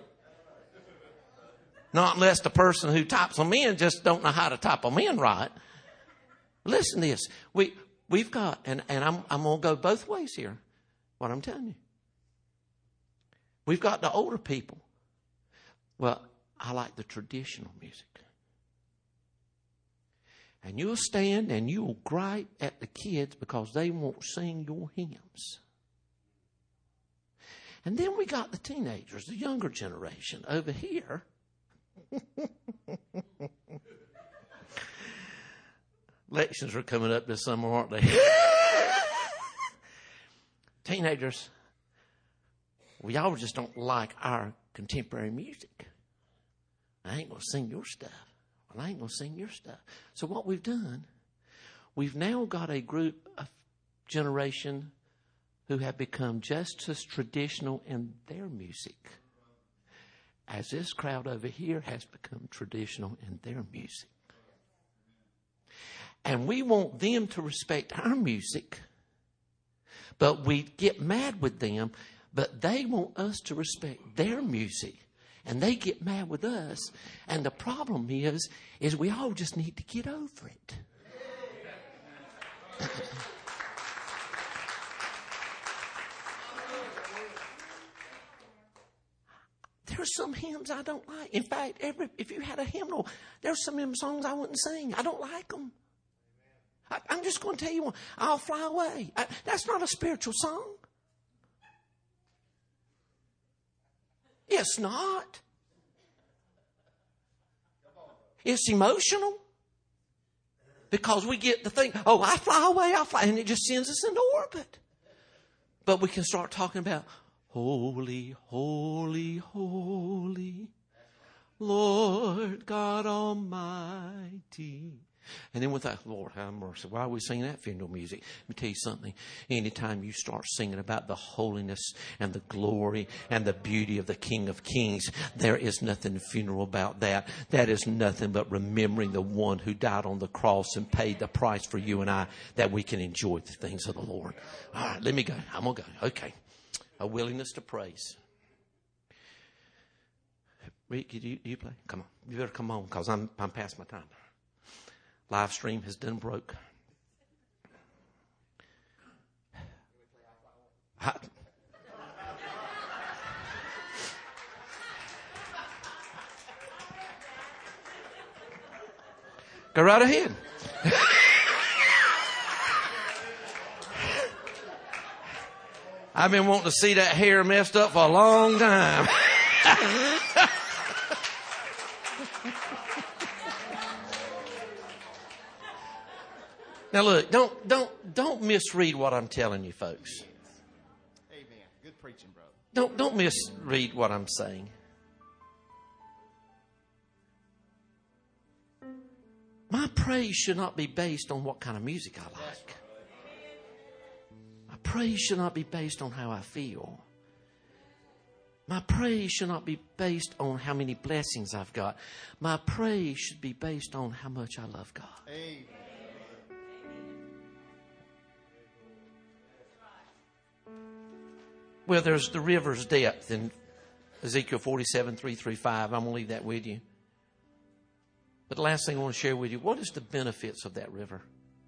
Not unless the person who types them in just don't know how to type them in right. Listen to this. We, we've got, and, and I'm, I'm going to go both ways here, what I'm telling you. We've got the older people. Well, I like the traditional music. And you'll stand and you'll gripe at the kids because they won't sing your hymns. And then we got the teenagers, the younger generation over here. Elections are coming up this summer, aren't they? Teenagers, well, y'all just don't like our contemporary music. I ain't going to sing your stuff. Well, I ain't going to sing your stuff. So what we've done, we've now got a group of generation who have become just as traditional in their music as this crowd over here has become traditional in their music. And we want them to respect our music, but we get mad with them, but they want us to respect their music. And they get mad with us. And the problem is, is we all just need to get over it. There's some hymns I don't like. In fact, every if you had a hymnal, there's some hymn songs I wouldn't sing. I don't like them. I, I'm just going to tell you one. I'll Fly Away. I, that's not a spiritual song. It's not. It's emotional. Because we get the thing, oh, I fly away, I fly, and it just sends us into orbit. But we can start talking about, holy, holy, holy, Lord God Almighty. And then with that, Lord, have mercy. Why are we singing that funeral music? Let me tell you something. Anytime you start singing about the holiness and the glory and the beauty of the King of Kings, there is nothing funeral about that. That is nothing but remembering the one who died on the cross and paid the price for you and I, that we can enjoy the things of the Lord. All right, let me go. I'm going to go. Okay. A willingness to praise. Rick, do you, do you play? Come on. You better come on because I'm, I'm past my time. Live stream has done broke. I, go right ahead. I've been wanting to see that hair messed up for a long time. Now look, don't don't don't misread what I'm telling you, folks. Amen. Good preaching, brother. Don't don't misread what I'm saying. My praise should not be based on what kind of music I like. My praise should not be based on how I feel. My praise should not be based on how many blessings I've got. My praise should be based on how much I love God. Amen. Well, there's the river's depth, and Ezekiel forty-seven, three through five. I'm going to leave that with you. But the last thing I want to share with you, what is the benefits of that river?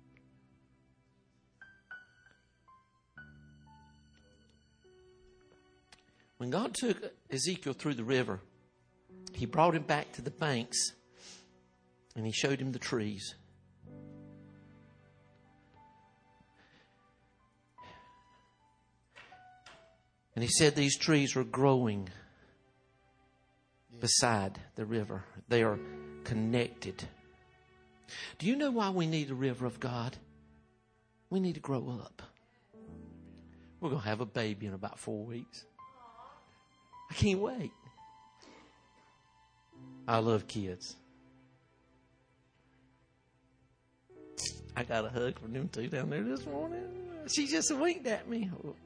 When God took Ezekiel through the river, he brought him back to the banks and he showed him the trees. And he said these trees are growing beside the river. They are connected. Do you know why we need a river of God? We need to grow up. We're going to have a baby in about four weeks. I can't wait. I love kids. I got a hug from them two down there this morning. She just winked at me.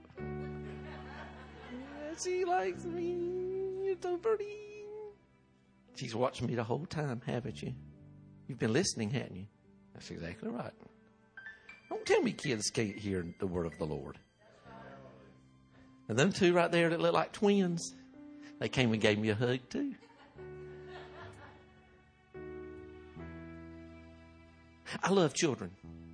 She likes me. You're so pretty. She's watched me the whole time, haven't you? You've been listening, haven't you? That's exactly right. Don't tell me kids can't hear the word of the Lord. And them two right there that look like twins, they came and gave me a hug too. I love children.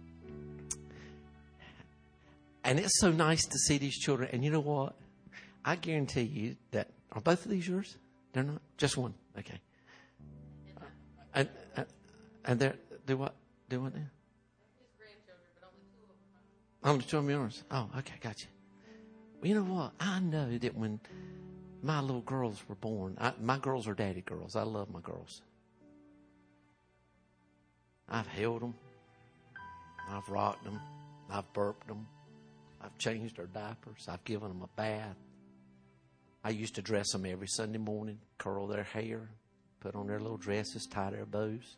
And it's so nice to see these children. And you know what? I guarantee you that, are both of these yours? They're not? Just one? Okay. And, and, and they're, do what? Do what now? His grandchildren, but only two of them. Only two of them yours? Oh, okay, gotcha. Well, you know what? I know that when my little girls were born, I, my girls are daddy girls. I love my girls. I've held them. I've rocked them. I've burped them. I've changed their diapers. I've given them a bath. I used to dress them every Sunday morning, curl their hair, put on their little dresses, tie their bows.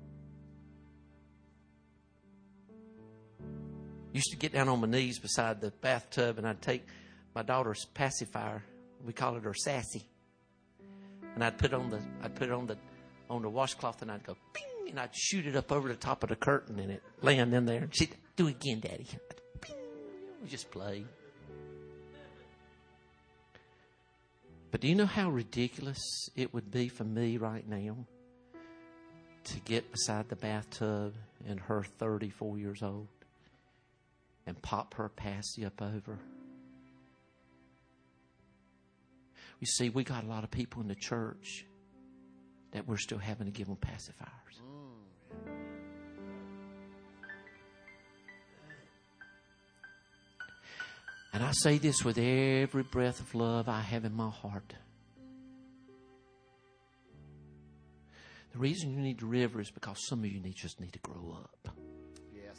Used to get down on my knees beside the bathtub and I'd take my daughter's pacifier. We call it her Sassy. And I'd put on the I'd put it on the on the washcloth and I'd go ping, and I'd shoot it up over the top of the curtain and it land in there. And she'd do it again, Daddy. I'd, ping. We just play. But do you know how ridiculous it would be for me right now to get beside the bathtub and her thirty-four years old and pop her passy up over? You see, we got a lot of people in the church that we're still having to give them pacifiers. And I say this with every breath of love I have in my heart. The reason you need the river is because some of you need, just need to grow up. Yes.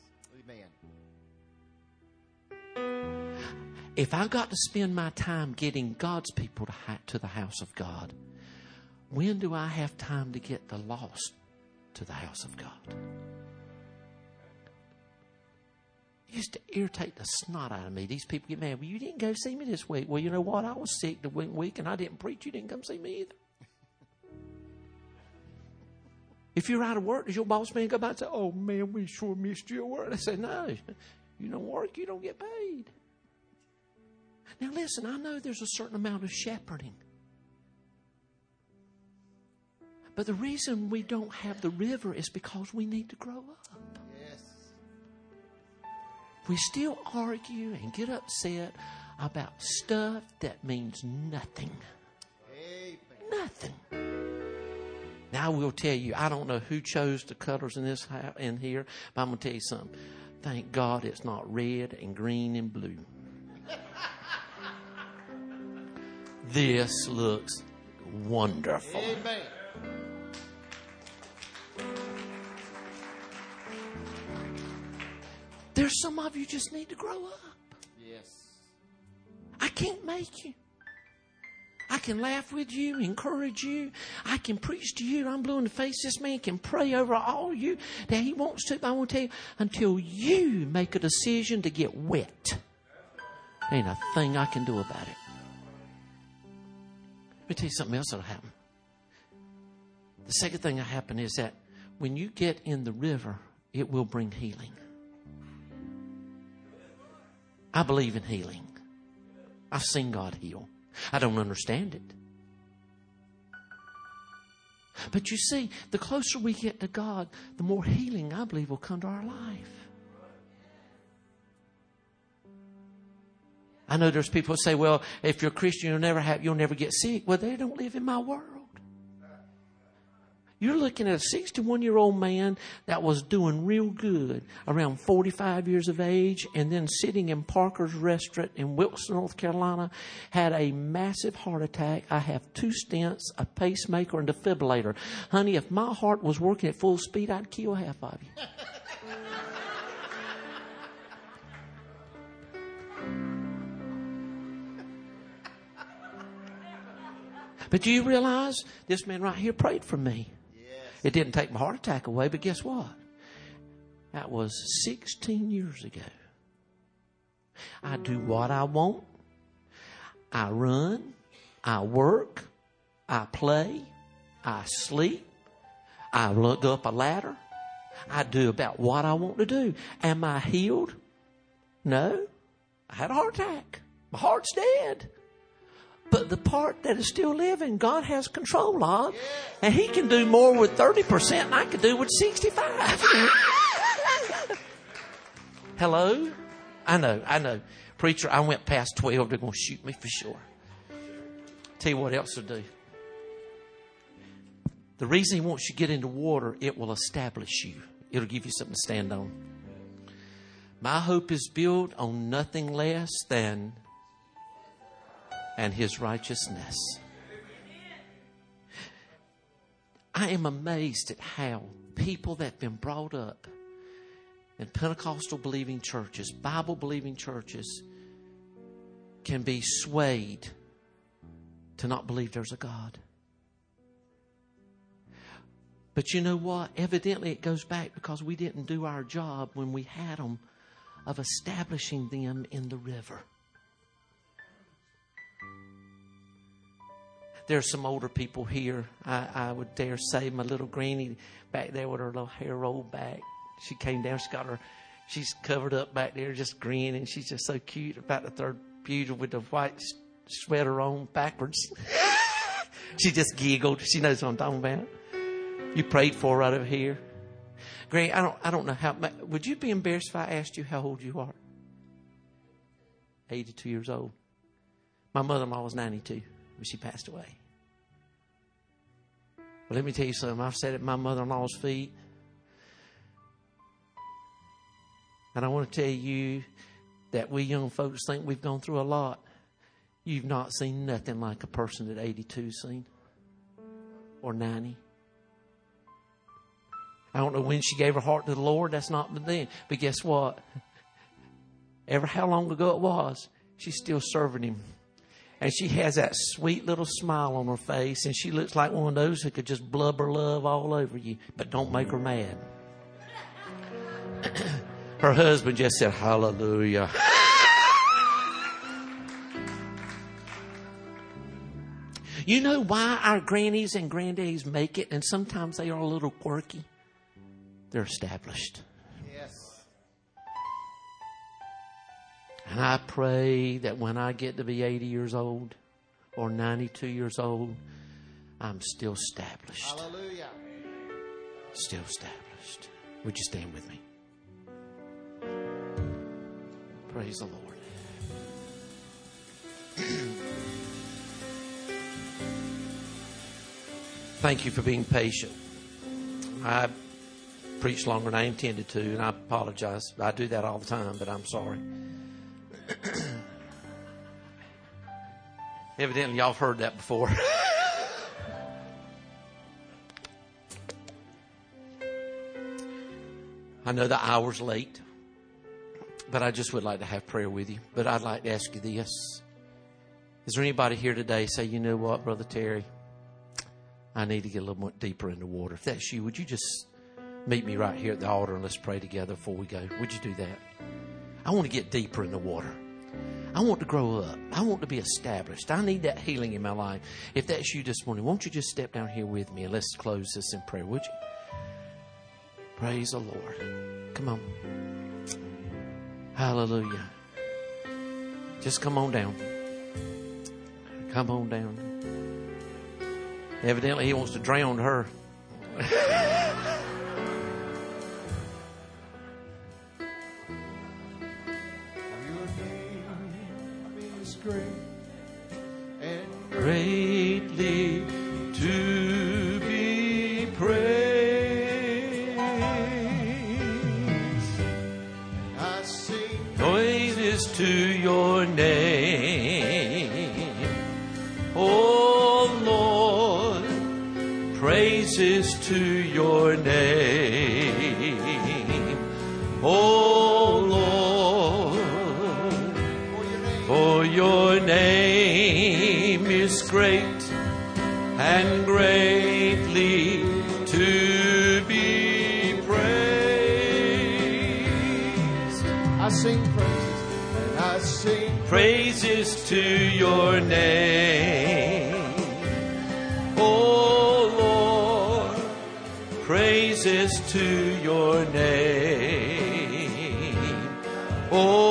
Amen. If I got to spend my time getting God's people to, ha- to the house of God, when do I have time to get the lost to the house of God? It used to irritate the snot out of me. These people get mad. Well, you didn't go see me this week. Well, you know what? I was sick the week and I didn't preach. You didn't come see me either. If you're out of work, does your boss man go by and say, oh, man, we sure missed you at work? I say, no, you don't work, you don't get paid. Now, listen, I know there's a certain amount of shepherding. But the reason we don't have the river is because we need to grow up. Yes. We still argue and get upset about stuff that means nothing. Amen. Nothing. Now I will tell you, I don't know who chose the colors in this house, in here, but I'm going to tell you something. Thank God it's not red and green and blue. This looks wonderful. Amen. There's some of you just need to grow up. Yes. I can't make you. I can laugh with you, encourage you. I can preach to you. I'm blue in the face. This man can pray over all you that he wants to. But I want to tell you, until you make a decision to get wet, there ain't a thing I can do about it. Let me tell you something else that'll happen. The second thing that'll happen is that when you get in the river, it will bring healing. I believe in healing. I've seen God heal. I don't understand it. But you see, the closer we get to God, the more healing, I believe, will come to our life. I know there's people who say, well, if you're a Christian, you'll never have, you'll never get sick. Well, they don't live in my world. You're looking at a sixty-one-year-old man that was doing real good, around forty-five years of age, and then sitting in Parker's restaurant in Wilkeston, North Carolina, had a massive heart attack. I have two stents, a pacemaker, and a defibrillator. Honey, if my heart was working at full speed, I'd kill half of you. But do you realize this man right here prayed for me? It didn't take my heart attack away, but guess what? That was sixteen years ago. I do what I want. I run. I work. I play. I sleep. I look up a ladder. I do about what I want to do. Am I healed? No. I had a heart attack. My heart's dead. But the part that is still living, God has control of. And He can do more with thirty percent than I could do with sixty-five. Hello? I know, I know. Preacher, I went past twelve. They're going to shoot me for sure. Tell you what else to do. The reason He wants you to get into water, it will establish you. It'll give you something to stand on. My hope is built on nothing less than and His righteousness. I am amazed at how people that have been brought up in Pentecostal believing churches, Bible believing churches, can be swayed to not believe there's a God. But you know what? Evidently it goes back because we didn't do our job when we had them of establishing them in the river. There's some older people here. I, I would dare say my little granny back there with her little hair rolled back. She came down. She got her, she's covered up back there just grinning. She's just so cute about the third pew with the white sweater on backwards. She just giggled. She knows what I'm talking about. You prayed for her right over here. Granny, I don't, I don't know how, would you be embarrassed if I asked you how old you are? eighty-two years old. My mother-in-law was ninety-two. But she passed away. Well, let me tell you something. I've sat at my mother-in-law's feet. And I want to tell you that we young folks think we've gone through a lot. You've not seen nothing like a person at eighty-two seen. Or ninety. I don't know when she gave her heart to the Lord. That's not been then. But guess what? Ever how long ago it was, she's still serving Him. And she has that sweet little smile on her face. And she looks like one of those who could just blubber love all over you. But don't make her mad. Her husband just said, hallelujah. You know why our grannies and granddaddies make it? And sometimes they are a little quirky. They're established. And I pray that when I get to be eighty years old or ninety-two years old, I'm still established. Hallelujah. Still established. Would you stand with me? Praise the Lord. Thank you for being patient. I preached longer than I intended to, and I apologize. I do that all the time, but I'm sorry. Evidently, y'all have heard that before. I know the hour's late, but I just would like to have prayer with you. But I'd like to ask you this. Is there anybody here today say, you know what, Brother Terry, I need to get a little more deeper in the water. If that's you, would you just meet me right here at the altar and let's pray together before we go? Would you do that? I want to get deeper in the water. I want to grow up. I want to be established. I need that healing in my life. If that's you this morning, won't you just step down here with me and let's close this in prayer, would you? Praise the Lord. Come on. Hallelujah. Just come on down. Come on down. Evidently he wants to drown her. Greatly to be praised. I sing Praises to your name, oh Lord. Praises to your name, oh Lord. For your name is great and greatly to be praised. I sing praises. I sing Praises to your name, oh Lord. Praises to your name, oh